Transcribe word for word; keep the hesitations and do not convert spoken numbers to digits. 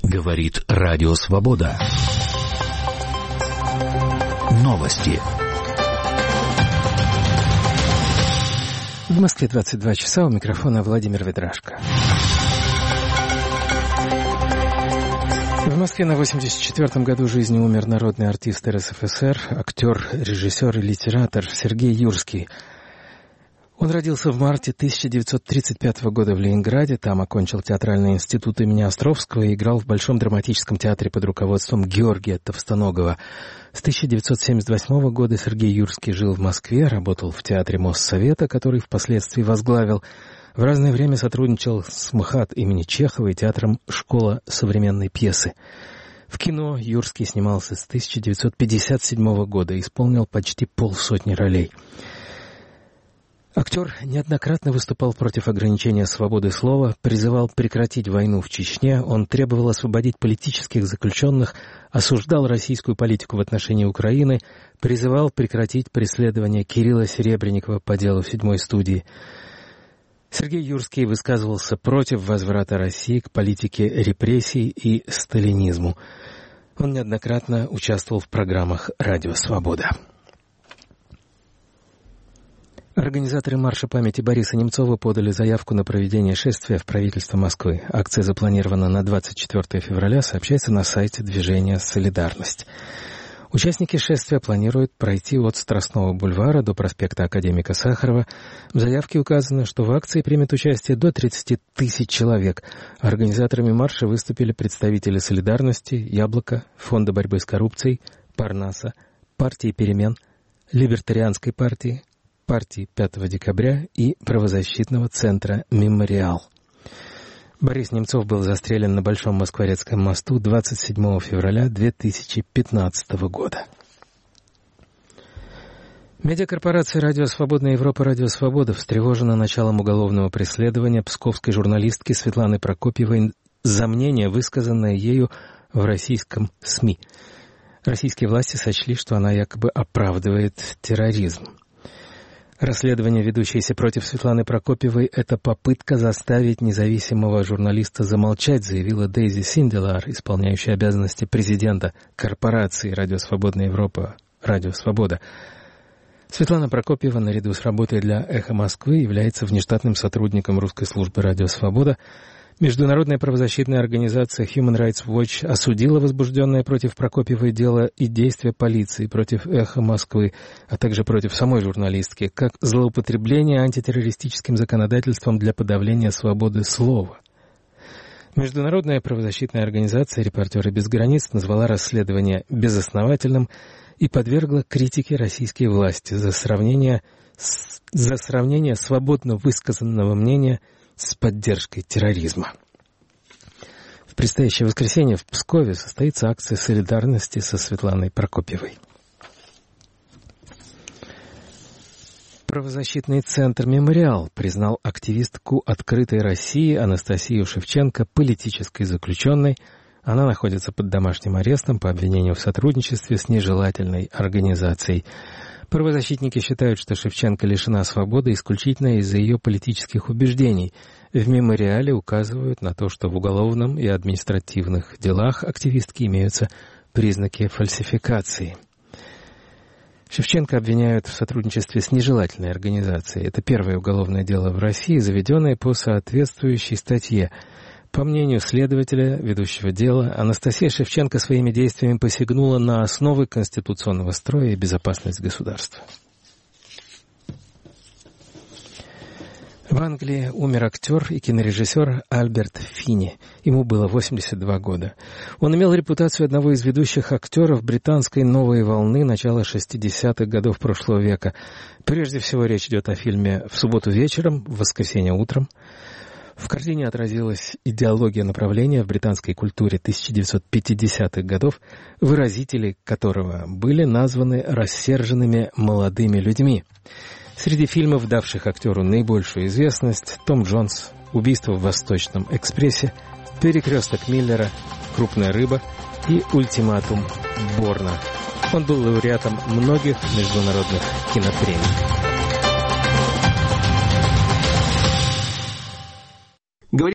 Говорит Радио Свобода. Новости. В Москве двадцать два часа, у микрофона Владимир Ведрашко. В Москве на восемьдесят четвёртом году жизни умер народный артист эр эс эф эс эр, актер, режиссер и литератор Сергей Юрский. Он родился в марте тысяча девятьсот тридцать пятого года в Ленинграде, там окончил театральный институт имени Островского и играл в Большом драматическом театре под руководством Георгия Товстоногова. С тысяча девятьсот семьдесят восьмого года Сергей Юрский жил в Москве, работал в театре Моссовета, который впоследствии возглавил. В разное время сотрудничал с МХАТ имени Чехова и театром «Школа современной пьесы». В кино Юрский снимался с тысяча девятьсот пятьдесят седьмого года, исполнил почти полсотни ролей. Актер неоднократно выступал против ограничения свободы слова, призывал прекратить войну в Чечне, он требовал освободить политических заключенных, осуждал российскую политику в отношении Украины, призывал прекратить преследование Кирилла Серебренникова по делу седьмой студии. Сергей Юрский высказывался против возврата России к политике репрессий и сталинизму. Он неоднократно участвовал в программах «Радио Свобода». Организаторы марша памяти Бориса Немцова подали заявку на проведение шествия в правительство Москвы. Акция запланирована на двадцать четвёртого февраля, сообщается на сайте движения «Солидарность». Участники шествия планируют пройти от Страстного бульвара до проспекта Академика Сахарова. В заявке указано, что в акции примет участие до тридцати тысяч человек. Организаторами марша выступили представители «Солидарности», «Яблоко», Фонда борьбы с коррупцией, Парнаса, партии «Перемен», Либертарианской партии, партии пятого декабря и правозащитного центра «Мемориал». Борис Немцов был застрелен на Большом Москворецком мосту двадцать седьмого февраля две тысячи пятнадцатого года. Медиакорпорация «Радио Свободная Европа» «Радио Свобода» встревожена началом уголовного преследования псковской журналистки Светланы Прокопьевой за мнение, высказанное ею в российском СМИ. Российские власти сочли, что она якобы оправдывает терроризм. Расследование, ведущееся против Светланы Прокопьевой, это попытка заставить независимого журналиста замолчать, заявила Дейзи Синделар, исполняющая обязанности президента корпорации «Радио Свободная Европа» «Радио Свобода». Светлана Прокопьева наряду с работой для «Эхо Москвы» является внештатным сотрудником русской службы «Радио Свобода». Международная правозащитная организация Human Rights Watch осудила возбужденное против Прокопьевой дело и действия полиции против «Эхо Москвы», а также против самой журналистки, как злоупотребление антитеррористическим законодательством для подавления свободы слова. Международная правозащитная организация «Репортеры без границ» назвала расследование безосновательным и подвергла критике российские власти за сравнение, с, за сравнение свободно высказанного мнения с поддержкой терроризма. В предстоящее воскресенье в Пскове состоится акция солидарности со Светланой Прокопьевой. Правозащитный центр «Мемориал» признал активистку «Открытой России» Анастасию Шевченко политической заключенной. Она находится под домашним арестом по обвинению в сотрудничестве с нежелательной организацией. Правозащитники считают, что Шевченко лишена свободы исключительно из-за ее политических убеждений. В «Мемориале» указывают на то, что в уголовном и административных делах активистки имеются признаки фальсификации. Шевченко обвиняют в сотрудничестве с нежелательной организацией. Это первое уголовное дело в России, заведенное по соответствующей статье. По мнению следователя, ведущего дела, Анастасия Шевченко своими действиями посягнула на основы конституционного строя и безопасность государства. В Англии умер актер и кинорежиссер Альберт Финни. Ему было восемьдесят два года. Он имел репутацию одного из ведущих актеров британской новой волны начала шестидесятых годов прошлого века. Прежде всего речь идет о фильме «В субботу вечером», «В воскресенье утром». В картине отразилась идеология направления в британской культуре тысяча девятьсот пятидесятых годов, выразители которого были названы рассерженными молодыми людьми. Среди фильмов, давших актеру наибольшую известность, «Том Джонс», «Убийство в Восточном экспрессе», «Перекресток Миллера», «Крупная рыба» и «Ультиматум Борна». Он был лауреатом многих международных кинопремий.